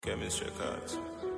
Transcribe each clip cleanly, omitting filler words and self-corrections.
Chemistry cards.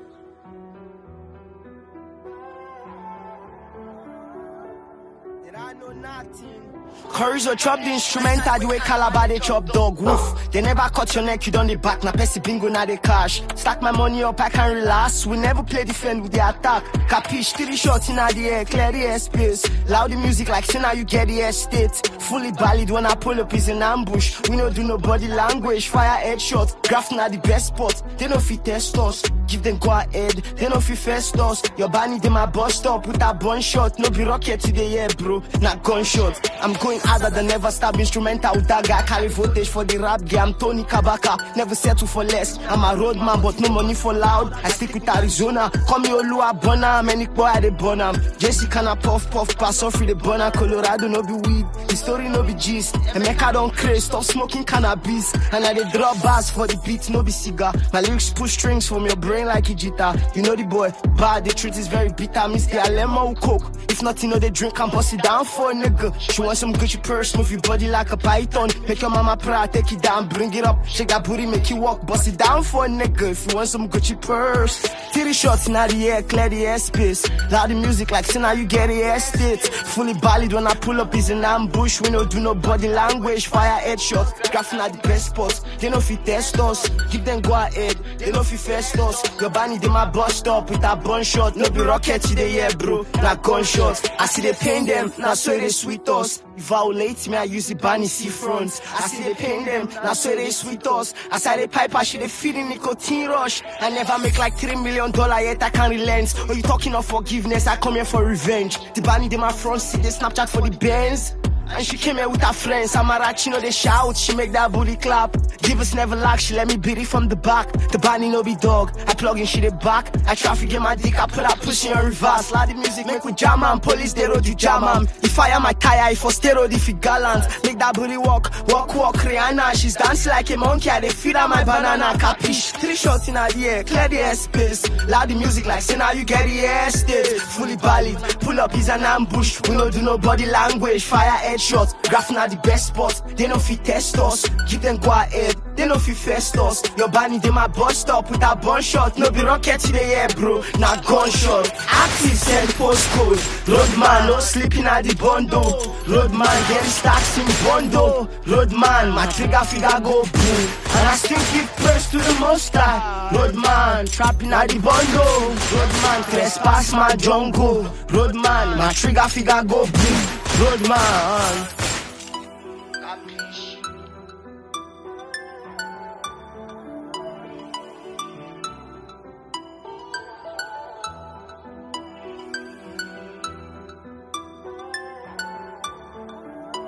I know nothing. Chorizo chop the instrumental the way Calabar they chop dog woof. They never cut your neck, you done the back. Na Pessy bingo, na the cash. Stack my money up, I can relax. We never play defend with the attack. Capiche, 3 shots in the air, clear the airspace. Loud the music like say now you get the estate. Fully valid when I pull up is an ambush. We no do no body language, fire headshot. Graph na the best spot. They no fit test us. Give them go ahead, they no fit first us. Your bunny they my bust stop with a bun shot. No be rocket today, yeah, bro. Not gunshot. I'm going harder than ever. Stab instrumental with that guy. Carry voltage for the rap game. I'm Tony Kabaka. Never settle for less. I'm a road man, but no money for loud. I stick with Arizona. Call me Olua Bona. Many boy I dey burn am. Jesse canna puff pass off with the burner. Colorado no be weed. The story no be gist. Emeka don't craze. Stop smoking cannabis. And I dey drop bars for the beat. No be cigar. My lyrics push strings from your brain like Ijita. You know the boy. Bad. The truth is very bitter. Mr. Alema who coke. If not, you know they drink and bust it down for a nigga. She wants some Gucci purse, move your body like a python. Make your mama proud, take it down, bring it up. Shake that booty, make you walk, bust it down for a nigga. If you want some Gucci purse, 3 shots in the air, clear the airspace. Loud the music like say now you get the estate. Fully valid when I pull up is an ambush. We no do no body language, fire headshot. Graphing at the best spots. They no fit test us, give them go ahead. They no fit first us. Your bunny they my bust up with a bun shot. No be rocket today, yeah, bro. Not gunshot. I see they pain them, now so they sweet us. You violate me, I use the bunny see fronts. I see they pain them, now so they sweet us. I say they pipe, I should they feeding nicotine rush. I never make like $3 million yet, I can't relent. Oh, you talking of forgiveness, I come here for revenge. The bunny they my front seat, they Snapchat for the Benz. And she came here with her friends, Amarachi, they shout, she make that booty clap. Give us never lack, she let me beat it from the back. The bunny no be dog, I plug in shit back. I traffic get my dick, I put that pussy in reverse. Loud the music, make with jam man, police they road you jam man. You fire my tire, if for steroid, if you gallant. Make that booty walk, Rihanna. She's dancing like a monkey, I they feed her my banana, capiche. 3 shots in the air, clear the airspace. Loud the music like say now you get the estate. Fully valid, pull up is an ambush. We no do no body language, fire headshot. Graphing at the best spot. They no fit test us, give them go ahead. They no fit first us. Your bunny they my bust up with a bun shot. No be rocket today, yeah, bro. Not gunshot. Active send postcode. Roadman no sleeping at the bundle. Roadman getting stacks in bundle. Roadman my trigger figure go boom. And I still give praise to the monster. Roadman trapping at the bundle. Roadman trespass my jungle. Roadman my trigger figure go boom. Roadman.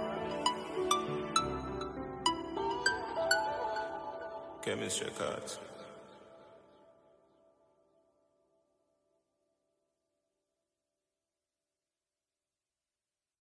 Chemistry cards.